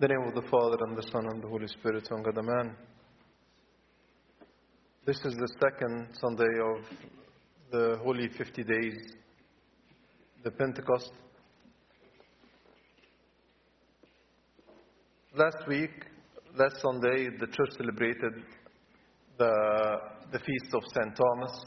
In the name of the Father, and the Son, and the Holy Spirit, one God, Amen. This is the second Sunday of the Holy 50 Days, the Pentecost. Last Sunday, the church celebrated the feast of St. Thomas,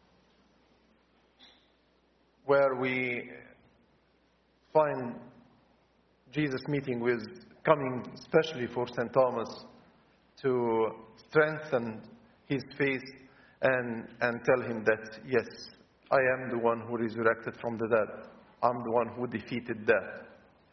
where we find Jesus coming especially for St. Thomas to strengthen his faith and tell him that, yes, I am the one who resurrected from the dead. I'm the one who defeated death.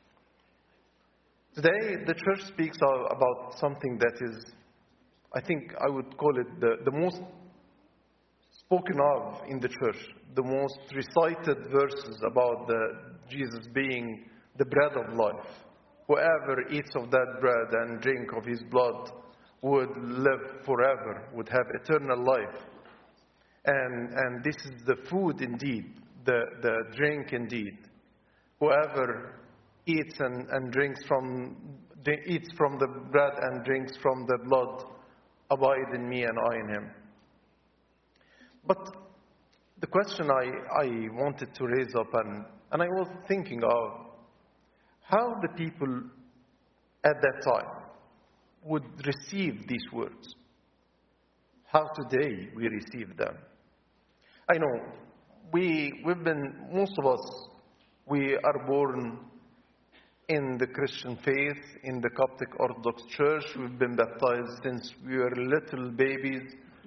Today, the church speaks about something that is, I think I would call it the most spoken of in the church, the most recited verses about Jesus being the bread of life. Whoever eats of that bread and drink of his blood would live forever, would have eternal life. And this is the food indeed, the drink indeed. Whoever eats from the bread and drinks from the blood abide in me and I in him. But the question I wanted to raise up, and I was thinking of how the people at that time would receive these words. How today we receive them. I know most of us, we are born in the Christian faith, in the Coptic Orthodox Church. We've been baptized since we were little babies.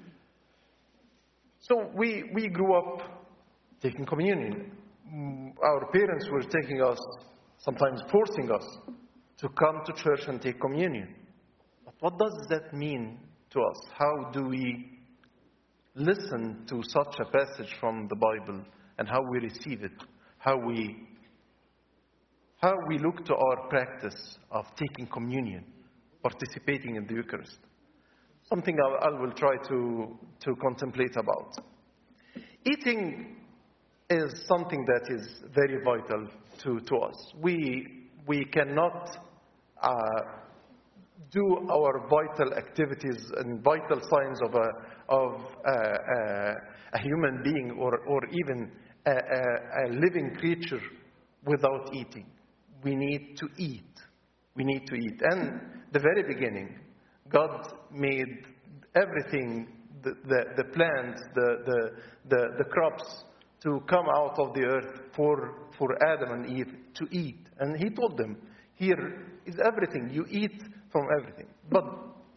So we grew up taking communion. Our parents were taking us, sometimes forcing us, to come to church and take communion. But what does that mean to us? How do we listen to such a passage from the Bible and how we receive it? How we look to our practice of taking communion, participating in the Eucharist. Something I will try to contemplate about. Eating is something that is very vital to us. We cannot do our vital activities and vital signs of a human being or even a living creature without eating. We need to eat. We need to eat. And the very beginning, God made everything, the plants, the crops, to come out of the earth for Adam and Eve to eat. And he told them, here is everything. You eat from everything. But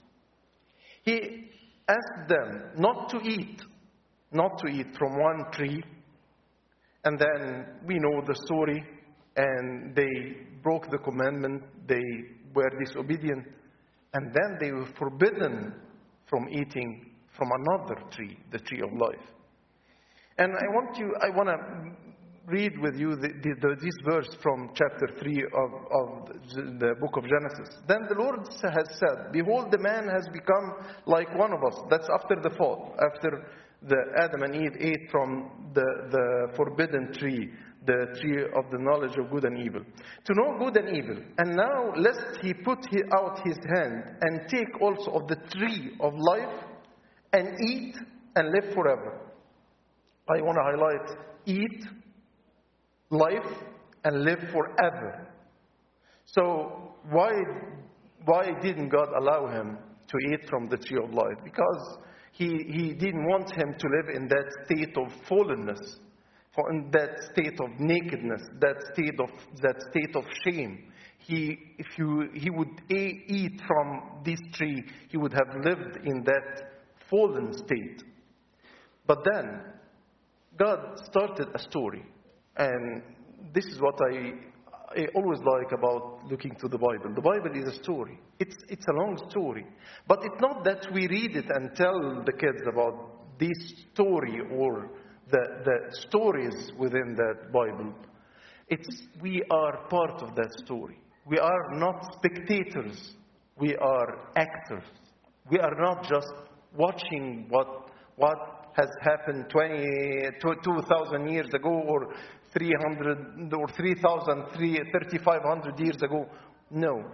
he asked them not to eat from one tree. And then we know the story. And they broke the commandment. They were disobedient. And then they were forbidden from eating from another tree, the tree of life. And I want to read with you this verse from chapter 3 of the book of Genesis. Then the Lord has said, behold, the man has become like one of us. That's after the fall, after Adam and Eve ate from the forbidden tree, the tree of the knowledge of good and evil, to know good and evil. And now lest he put out his hand and take also of the tree of life and eat and live forever. I want to highlight eat, life, and live forever. So why didn't God allow him to eat from the tree of life? Because he didn't want him to live in that state of fallenness, in that state of nakedness, that state of shame. If he would eat from this tree, he would have lived in that fallen state. But then God started a story, and this is what I always like about looking to the Bible. The Bible is a story. It's a long story. But it's not that we read it and tell the kids about this story or the stories within that Bible. We are part of that story. We are not spectators. We are actors. We are not just watching what has happened 2,000 years ago or 300 or 3,500 years ago. No.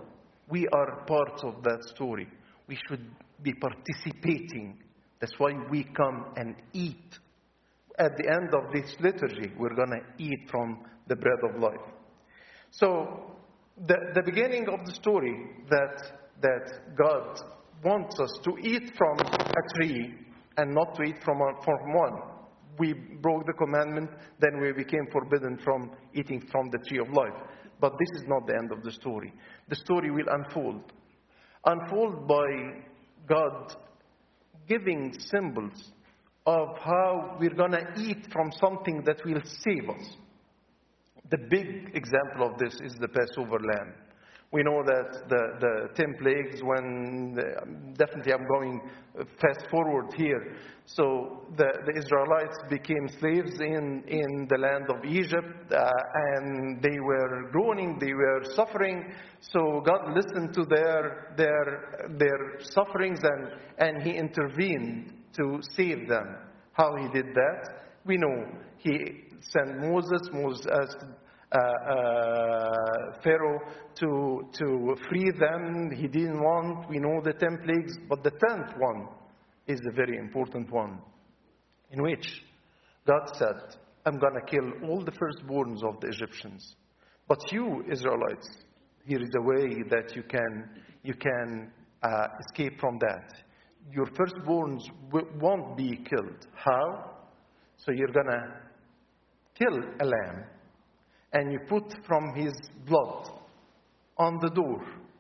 We are part of that story. We should be participating. That's why we come and eat. At the end of this liturgy, we're going to eat from the bread of life. So, the beginning of the story that God wants us to eat from a tree and not to eat from one. We broke the commandment, then we became forbidden from eating from the tree of life. But this is not the end of the story. The story will unfold by God giving symbols of how we're going to eat from something that will save us. The big example of this is the Passover lamb. We know that the 10 plagues, definitely I'm going fast forward here. So the Israelites became slaves in the land of Egypt, and they were groaning, they were suffering. So God listened to their sufferings, and He intervened to save them. How He did that? We know He sent Moses asked Pharaoh to free them. He didn't want. We know the 10 plagues, but the 10th one is the very important one, in which God said, I'm going to kill all the firstborns of the Egyptians. But you, Israelites, here is a way that you can escape from that. Your firstborns won't be killed. How? So you're going to kill a lamb, and you put from his blood on the door.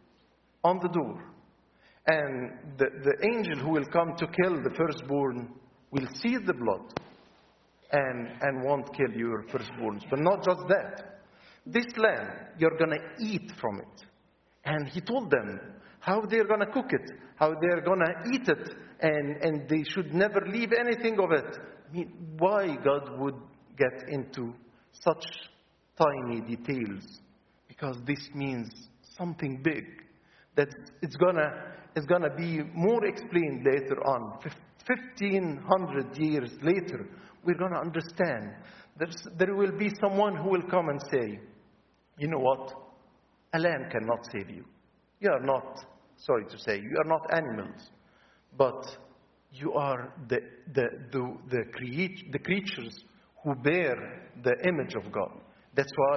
And the angel who will come to kill the firstborn will see the blood and won't kill your firstborns. But not just that. This lamb, you're going to eat from it. And he told them how they're going to cook it, how they're going to eat it, and they should never leave anything of it. I mean, why God would get into such tiny details? Because this means something big that it's gonna be more explained later on. 1,500 years later, we're gonna understand. There will be someone who will come and say, you know what? A lamb cannot save you. You are not, sorry to say, you are not animals, but you are the creatures who bear the image of God. That's why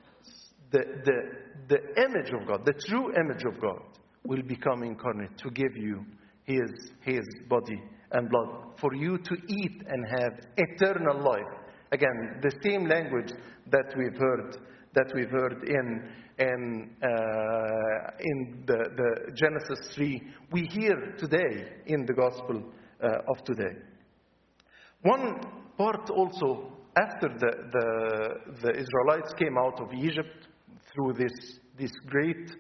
the image of God, the true image of God, will become incarnate to give you His body and blood for you to eat and have eternal life. Again, the same language that we've heard in the Genesis 3, we hear today in the Gospel of today. One part also, after the Israelites came out of Egypt through this great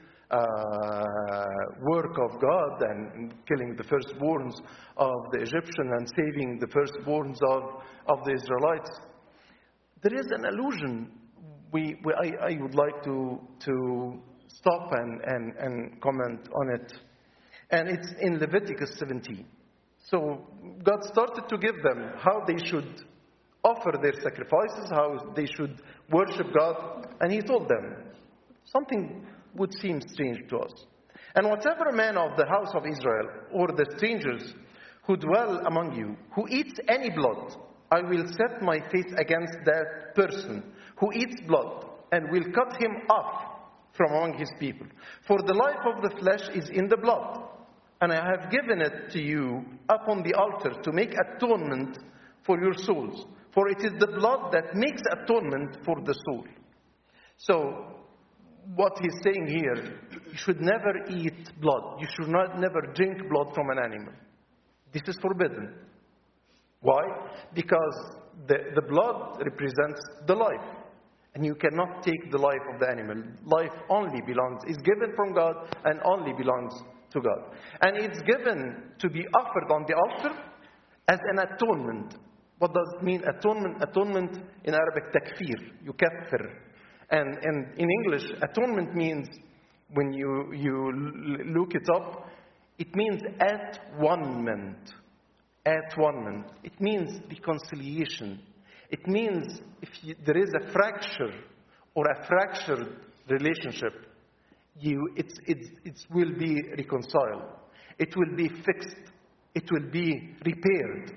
work of God and killing the firstborns of the Egyptian and saving the firstborns of the Israelites, there is an allusion I would like to stop and comment on it. And it's in Leviticus 17. So God started to give them how they should offer their sacrifices, how they should worship God. And He told them, something would seem strange to us. And whatever man of the house of Israel or the strangers who dwell among you, who eats any blood, I will set my face against that person who eats blood, and will cut him off from among his people. For the life of the flesh is in the blood, and I have given it to you upon the altar to make atonement for your souls. For it is the blood that makes atonement for the soul. So, what he's saying here, you should never eat blood. You should never drink blood from an animal. This is forbidden. Why? Because the blood represents the life. And you cannot take the life of the animal. Life only is given from God and only belongs to God. And it's given to be offered on the altar as an atonement. What does it mean, atonement? Atonement in Arabic, takfir, yukaffir. And in English, atonement means, when you look it up, it means at-one-ment. At-one-ment. It means reconciliation. It means if there is a fracture or a fractured relationship, it will be reconciled. It will be fixed. It will be repaired.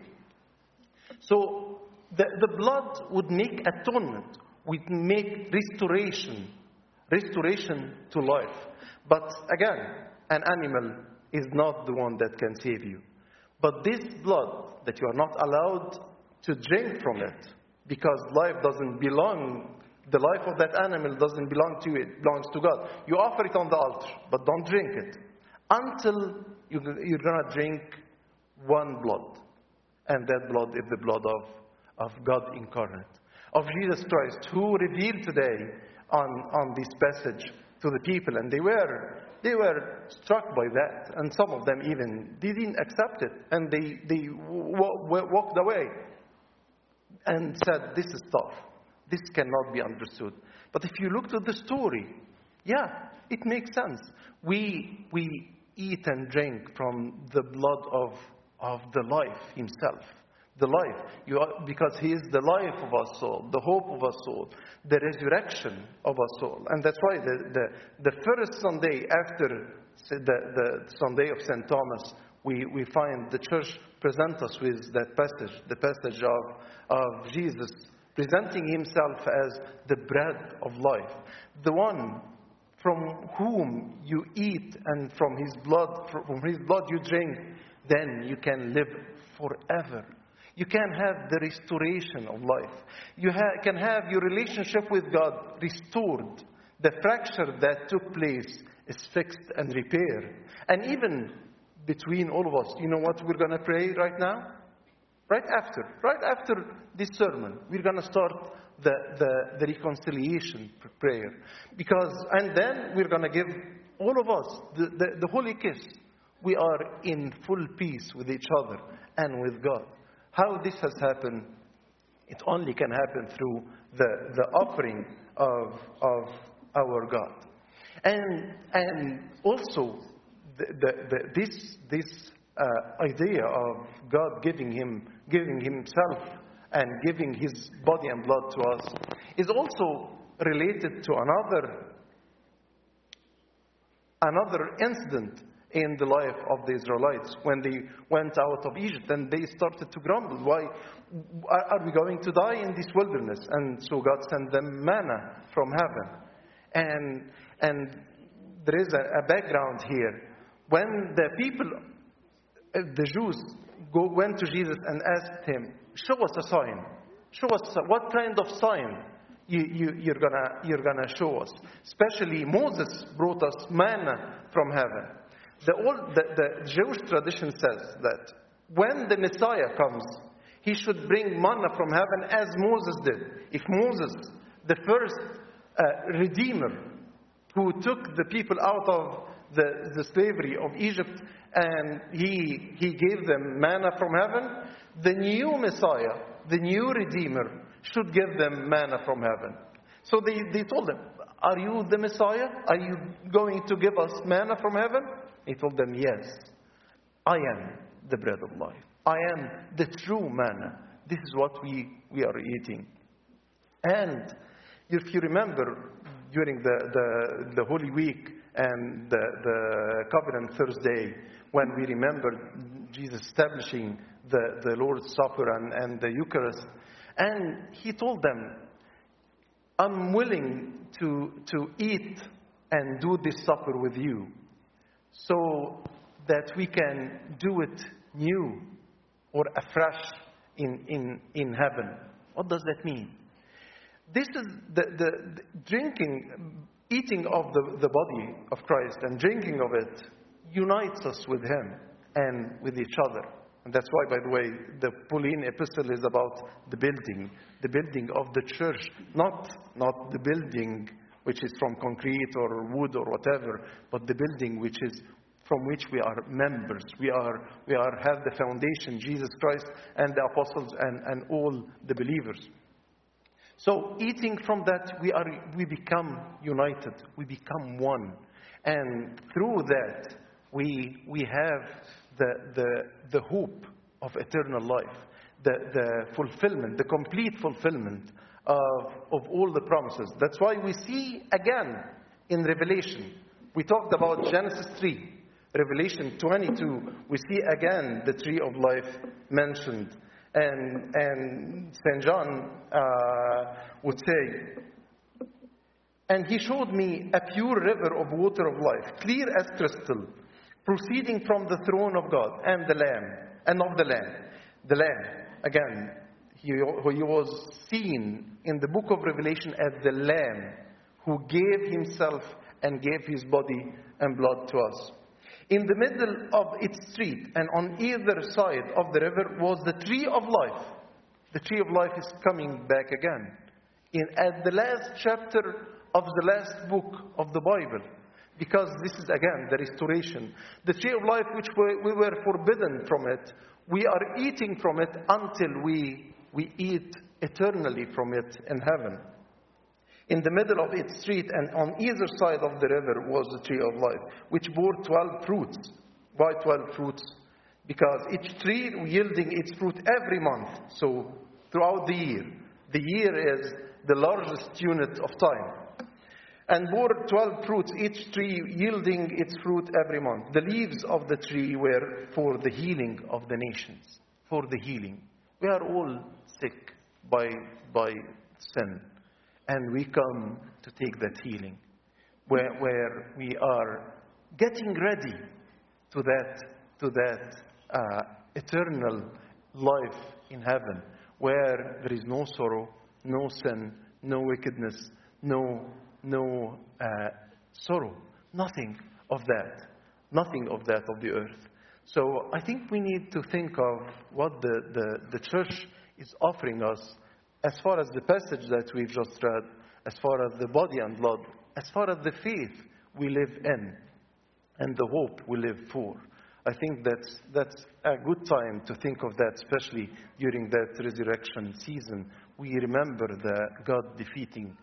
So the blood would make atonement, would make restoration to life. But again, an animal is not the one that can save you. But this blood that you are not allowed to drink from it, because life doesn't belong, the life of that animal doesn't belong to you, it belongs to God. You offer it on the altar, but don't drink it until you're going to drink one blood. And that blood is the blood of God incarnate, of Jesus Christ, who revealed today on this passage to the people. And they were struck by that. And some of them even didn't accept it. And they walked away and said, this is tough. This cannot be understood. But if you look to the story, yeah, it makes sense. We eat and drink from the blood of the life himself. The life, because he is the life of our soul, the hope of our soul, the resurrection of our soul. And that's why the first Sunday after the Sunday of St. Thomas, we find the church present us with that passage, the passage of Jesus presenting himself as the bread of life, the one from whom you eat and from his blood you drink, then you can live forever. You can have the restoration of life. You can have your relationship with God restored. The fracture that took place is fixed and repaired. And even between all of us, you know what we're going to pray right now? Right after this sermon, we're going to start the reconciliation prayer. And then we're going to give all of us the holy kiss. We are in full peace with each other and with God. How this has happened, it only can happen through the offering of our God. And also this idea of God giving himself and giving his body and blood to us is also related to another incident in the life of the Israelites when they went out of Egypt and they started to grumble. Why are we going to die in this wilderness? And so God sent them manna from heaven. And there is a background here. When the people, the Jews, went to Jesus and asked him, show us a sign. Show us what kind of sign you're gonna show us. Especially Moses brought us manna from heaven. The Jewish tradition says that when the Messiah comes, he should bring manna from heaven as Moses did. If Moses, the first Redeemer who took the people out of the slavery of Egypt, and he gave them manna from heaven, the new Messiah, the new Redeemer, should give them manna from heaven. So they told him, are you the Messiah? Are you going to give us manna from heaven? He told them, yes, I am the bread of life. I am the true manna. This is what we are eating. And if you remember, during the Holy Week and the Covenant Thursday, when we remembered Jesus establishing the Lord's Supper and the Eucharist, and he told them, I'm willing to eat and do this supper with you, so that we can do it new or afresh in heaven. What does that mean? This is the eating of the body of Christ and drinking of it unites us with him and with each other. And that's why, by the way, the Pauline epistle is about the building of the church, not the building which is from concrete or wood or whatever, but the building which is from which we are members. We have the foundation, Jesus Christ and the apostles and all the believers. So eating from that, we become united. We become one. And through that, we have the hope of eternal life, the fulfillment, the complete fulfillment of all the promises. That's why we see again in Revelation We talked about Genesis 3, Revelation 22. We see again the tree of life mentioned. And St. John would say, and he showed me a pure river of water of life, clear as crystal, proceeding from the throne of God and the Lamb, and of the Lamb. The Lamb, again, he was seen in the book of Revelation as the Lamb who gave himself and gave his body and blood to us. In the middle of its street and on either side of the river was the tree of life. The tree of life is coming back again. At the last chapter of the last book of the Bible, because this is again the restoration. The tree of life, which we were forbidden from it, we are eating from it until we eat eternally from it in heaven. In the middle of its street and on either side of the river was the tree of life, which bore 12 fruits. Why 12 fruits? Because each tree yielding its fruit every month. So throughout the year is the largest unit of time. And bore 12 fruits, each tree yielding its fruit every month. The leaves of the tree were for the healing of the nations. For the healing. We are all sick by sin. And we come to take that healing, where we are getting ready to that eternal life in heaven, where there is no sorrow, no sin, no wickedness, no sorrow, nothing of that of the earth. So I think we need to think of what the church is offering us. As far as the passage that we've just read, as far as the body and blood, as far as the faith we live in, and the hope we live for. I think that's a good time to think of that, especially during that resurrection season. We remember the God defeating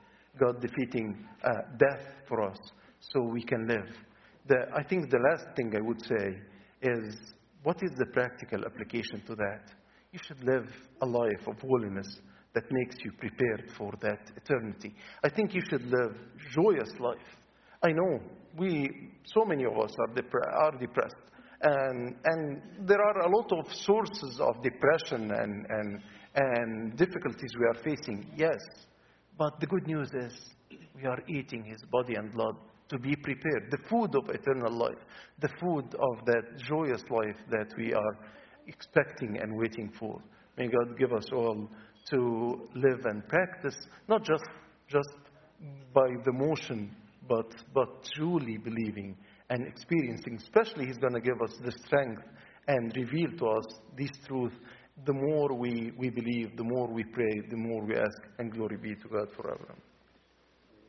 death for us, so we can live. I think the last thing I would say is, what is the practical application to that? You should live a life of holiness that makes you prepared for that eternity. I think you should live joyous life. I know so many of us are depressed, and there are a lot of sources of depression and difficulties we are facing. Yes, but the good news is we are eating His body and blood to be prepared. The food of eternal life, the food of that joyous life that we are expecting and waiting for. May God give us all to live and practice, not just by the motion, but truly believing and experiencing. Especially He's going to give us the strength and reveal to us this truth. The more we believe, the more we pray, the more we ask, and glory be to God forever.